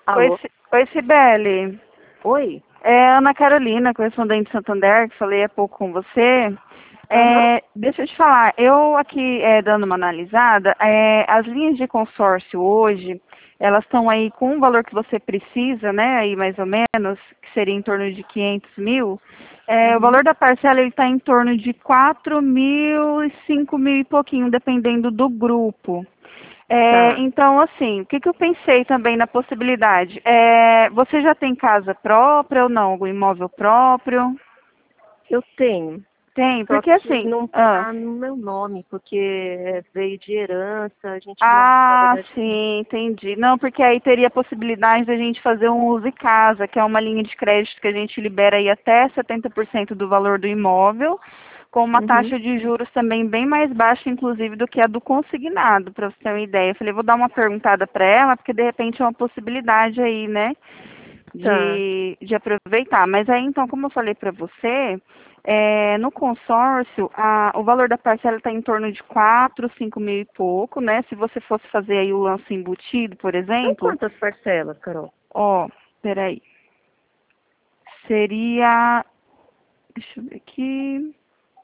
Oi, Alô? Oi, Cibele. Oi? É Ana Carolina, correspondente de Santander, que falei há pouco com você. Aham. Deixa eu te falar, eu aqui dando uma analisada, as linhas de consórcio hoje, elas estão aí com o valor que você precisa, né, aí mais ou menos, que seria em torno de 500 mil. O Uhum. valor da parcela está em torno de 4 mil e 5 mil e pouquinho, dependendo do grupo. Tá. Então, assim, o que que eu pensei também na possibilidade? Você já tem casa própria ou não? Algum imóvel próprio? Eu tenho. Tem, Só porque que assim. não Ah, tá no meu nome, porque veio de herança. A gente não, na ah, verdade. sim, entendi. Não, porque aí teria a possibilidade da gente fazer um uso e casa, que é uma linha de crédito que a gente libera aí até 70% do valor do imóvel, com uma Uhum. taxa de juros também bem mais baixa, inclusive, do que a do consignado, para você ter uma ideia. Eu falei, vou dar uma perguntada para ela, porque de repente é uma possibilidade aí, né? Tá. De aproveitar. Mas aí, então, como eu falei para você, no consórcio, o valor da parcela está em torno de 4, 5 mil e pouco, né? Se você fosse fazer aí o lance embutido, por São exemplo, quantas parcelas, Carol? ó, peraí, seria, deixa eu ver aqui,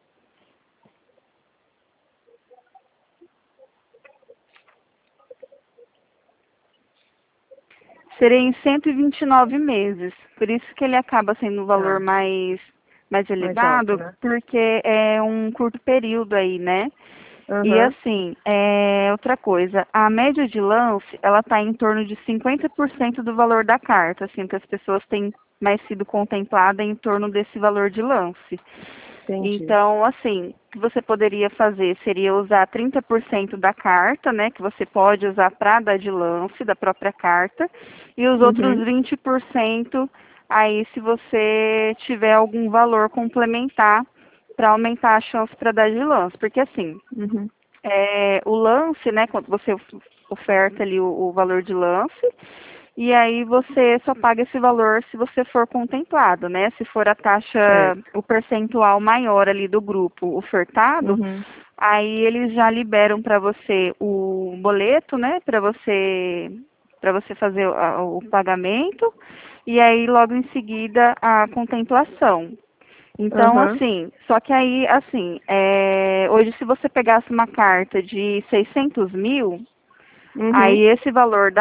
seria em 129 meses. Por isso que ele acaba sendo um valor Tá. mais Mais alto, elevado, né? porque é um curto período aí, né? E Aham. assim, outra coisa, a média de lance, ela está em torno de 50% do valor da carta, assim, que as pessoas têm mais sido contempladas em torno desse valor de lance. Entendi. Então, assim, o que você poderia fazer seria usar 30% da carta, né, que você pode usar para dar de lance da própria carta, e os outros Uhum. 20% aí se você tiver algum valor complementar para aumentar a chance para dar de lance. Porque assim, Uhum. o lance, né, quando você oferta ali o valor de lance, e aí você só paga esse valor se você for contemplado, né? Se for a taxa, Certo. o percentual maior ali do grupo ofertado, Uhum. aí eles já liberam para você o boleto, né? Para você fazer o pagamento e aí logo em seguida a contemplação. Então, Aham. assim, só que aí, assim, hoje se você pegasse uma carta de 600 mil, aí Uhum. esse valor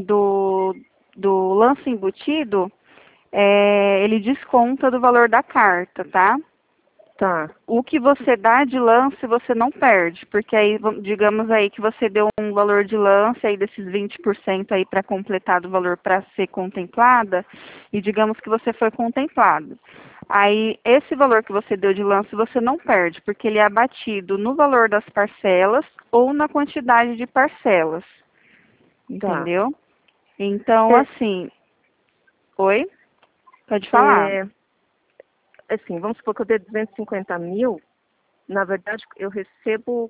do lance embutido, ele desconta do valor da carta, tá? Tá. O que você dá de lance, você não perde, porque aí, digamos aí que você deu um valor de lance aí desses 20% aí para completar do valor para ser contemplada, e digamos que você foi contemplado. Aí, esse valor que você deu de lance, você não perde, porque ele é abatido no valor das parcelas ou na quantidade de parcelas, Tá. entendeu? Então, É, assim, oi? Pode falar. é, assim, vamos supor que eu dê 250 mil. Na verdade, eu recebo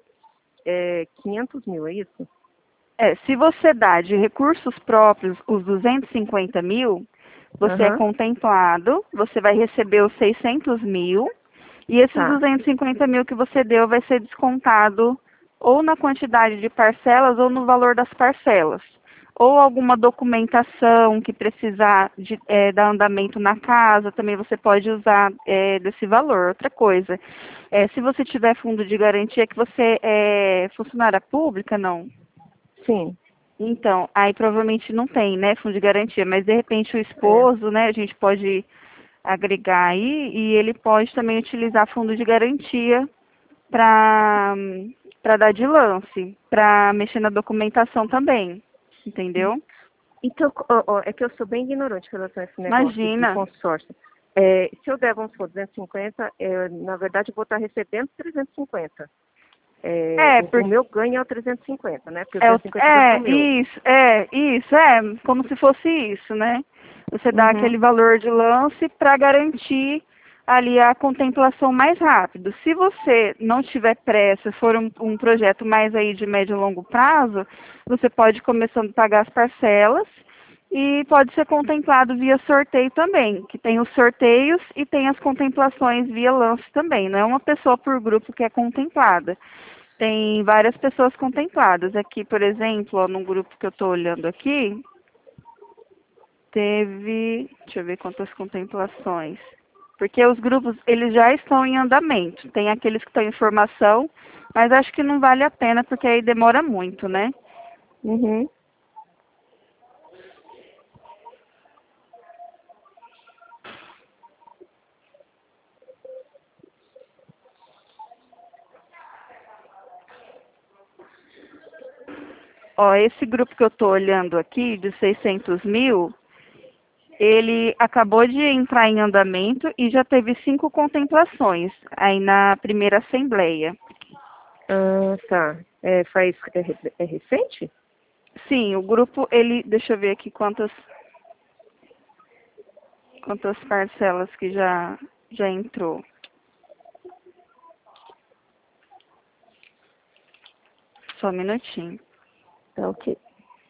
500 mil, é isso? Se você dá de recursos próprios os 250 mil, você é Aham. contemplado, você vai receber os 600 mil, e esses Tá. 250 mil que você deu vai ser descontado ou na quantidade de parcelas ou no valor das parcelas. Ou alguma documentação que precisar dar andamento na casa, também você pode usar desse valor. Outra coisa, se você tiver fundo de garantia, que você é funcionária pública, não? Sim. Então, aí provavelmente não tem, né, fundo de garantia, mas de repente o É. esposo, né, a gente pode agregar aí e ele pode também utilizar fundo de garantia para dar de lance, para mexer na documentação também, entendeu? Então, é que eu sou bem ignorante em relação a esse negócio de Imagina. consórcio. Se eu der, vamos supor, 250, na verdade eu vou estar recebendo 350. É, O meu ganho é o 350, né? Porque os É, 250 já são meus. como se fosse isso, né? Você dá Uhum. aquele valor de lance para garantir ali a contemplação mais rápido. Se você não tiver pressa, for um projeto mais aí de médio e longo prazo, você pode ir começando a pagar as parcelas e pode ser contemplado via sorteio também, que tem os sorteios e tem as contemplações via lance também. Não é uma pessoa por grupo que é contemplada. Tem várias pessoas contempladas. Aqui, por exemplo, ó, num grupo que eu estou olhando aqui, Teve, deixa eu ver quantas contemplações. Porque os grupos, eles já estão em andamento. Tem aqueles que estão em formação, mas acho que não vale a pena, porque aí demora muito, né? Uhum. Ó, esse grupo que eu estou olhando aqui, de 600 mil, ele acabou de entrar em andamento e já teve 5 contemplações aí na primeira assembleia. Ah, tá. É recente? Sim, o grupo, ele, deixa eu ver aqui quantas parcelas que já entrou. Só um minutinho. Tá, ok.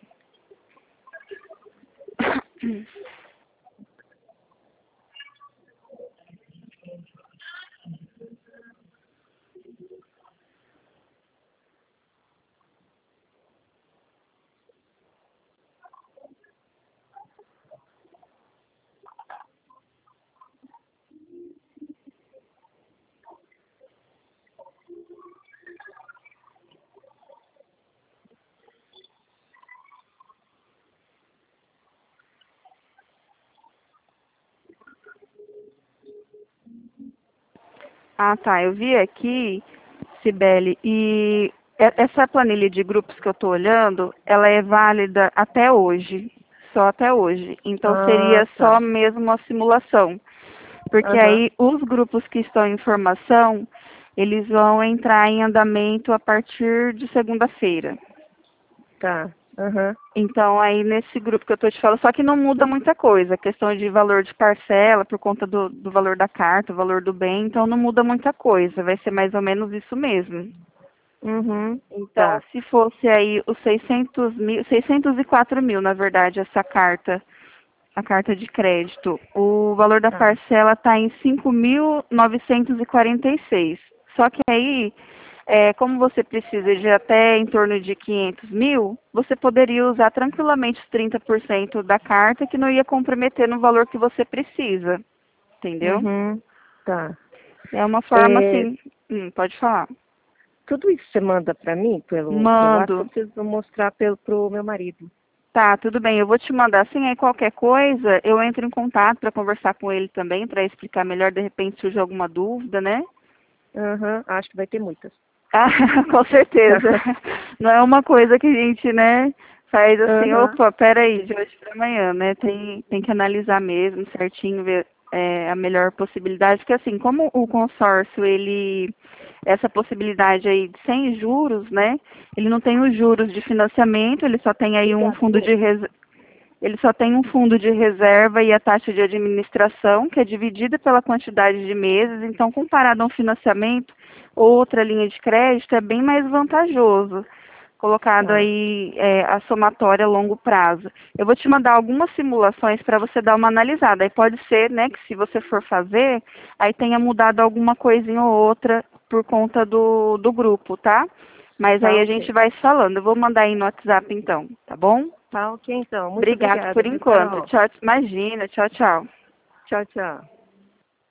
Ah, tá. Eu vi aqui, Cibele, e essa planilha de grupos que eu estou olhando, ela é válida até hoje, só até hoje. Então Ah, seria só tá. mesmo uma simulação, porque Aham. aí os grupos que estão em formação, eles vão entrar em andamento a partir de segunda-feira. Tá. Aham. Então, aí nesse grupo que eu estou te falando, só que não muda muita coisa, a questão de valor de parcela, por conta do valor da carta, o valor do bem, então não muda muita coisa, vai ser mais ou menos isso mesmo. Uhum. Então, Tá. se fosse aí os 600 mil, 604 mil, na verdade, essa carta, a carta de crédito, o valor da Tá. parcela está em 5.946. Só que aí, como você precisa de até em torno de 500 mil, você poderia usar tranquilamente os 30% da carta, que não ia comprometer no valor que você precisa, entendeu? Uhum. Tá. É uma forma É, assim, pode falar. tudo isso você manda para mim pelo WhatsApp, eu Mando. preciso mostrar pro meu marido. Tá, tudo bem. Eu vou te mandar assim, aí qualquer coisa, eu entro em contato para conversar com ele também, para explicar melhor, de repente surge alguma dúvida, né? Aham. Acho que vai ter muitas. Ah, com certeza. Não é uma coisa que a gente, né, faz assim, Aham. opa, peraí, de hoje para amanhã, né? Tem que analisar mesmo certinho, ver a melhor possibilidade, porque assim, como o consórcio, essa possibilidade aí de sem juros, né? Ele não tem os juros de financiamento, ele só tem aí um Obrigada, fundo Rô. de ele só tem um fundo de reserva e a taxa de administração, que é dividida pela quantidade de meses. Então, comparado a um financiamento ou outra linha de crédito, é bem mais vantajoso, colocado Tá. aí a somatória a longo prazo. Eu vou te mandar algumas simulações para você dar uma analisada. Aí pode ser, né, que se você for fazer, aí tenha mudado alguma coisinha ou outra por conta do grupo, tá? Mas aí Tá, a gente ok. vai se falando. Eu vou mandar aí no WhatsApp então, tá bom? Tá, ok, então. Muito Obrigado obrigada, por viu, enquanto. Carol? Tchau, imagina. Tchau, tchau. Tchau, tchau.